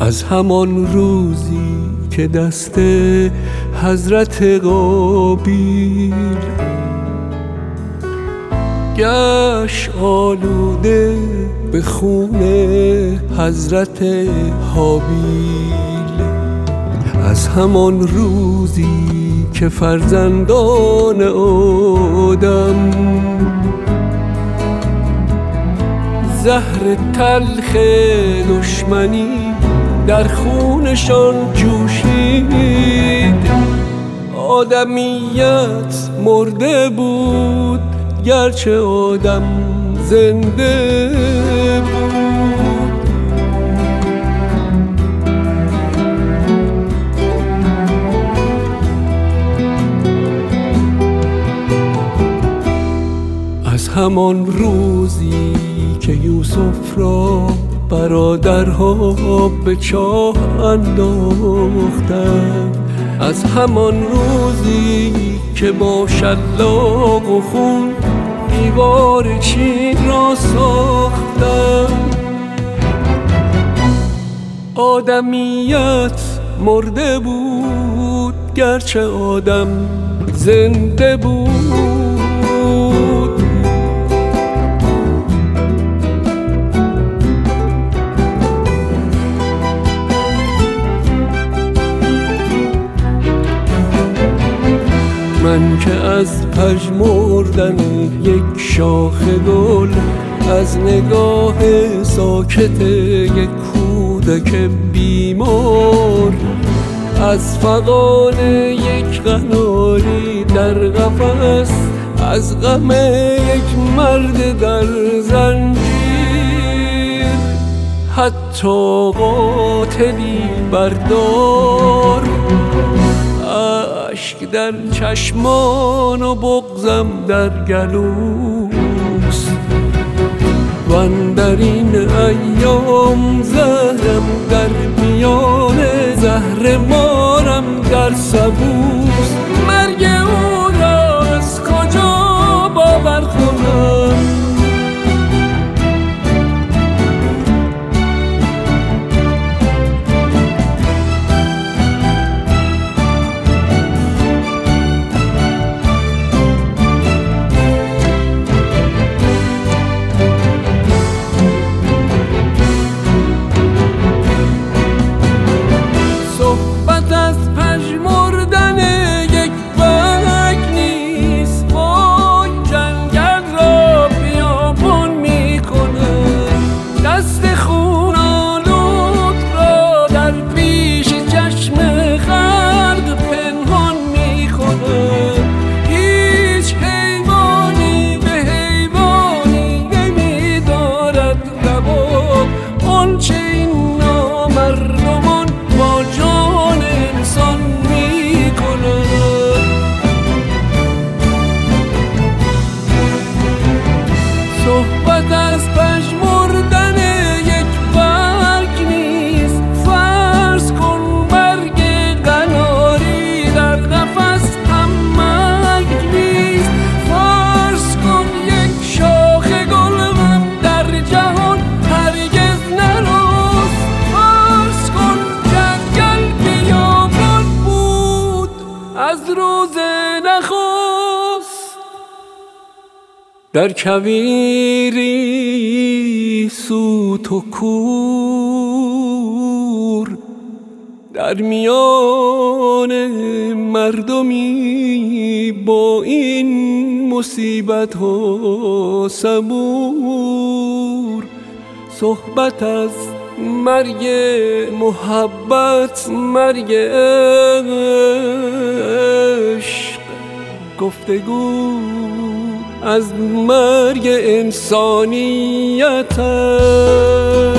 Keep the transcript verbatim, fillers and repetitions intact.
از همان روزی که دست حضرت قابیل گشت آلوده به خون حضرت حابیل، از همان روزی که فرزندان آدم زهر تلخ دشمنی در خونشان جوشید، آدمیت مرده بود گرچه آدم زنده بود. از همان روزی که یوسف را برادرها به چاه انداختند، از همان روزی که با شلاق و خون دیوار چین را ساختند، آدمیت مرده بود گرچه آدم زنده بود. من که از پژمردن یک شاخ گل، از نگاه ساکت یک کودک بیمار، از فغان یک قناری در قفس، از غم یک مرد در زنجیر، حتی قاتلی بردار، اشک در چشمان و بغضم در گلوست، و اندر این ایام زهرم در میان زهر مارم در سبوست. مرگ او را از کجا باور کنم؟ صحبت از پژمردن یک برگ نیست، فرض کن برگ قناری در قفس هم مرگ نیست، فرض کن یک شاخ گل هم در جهان هرگز نرست، فرض کن جنگل بیابان بود از روز نخست، در کویری سوت و کور، در میان مردمی با این مصیبت ها صبور. صحبت از مرگ محبت، مرگ عشق، گفتگو از مرگ انسانیت.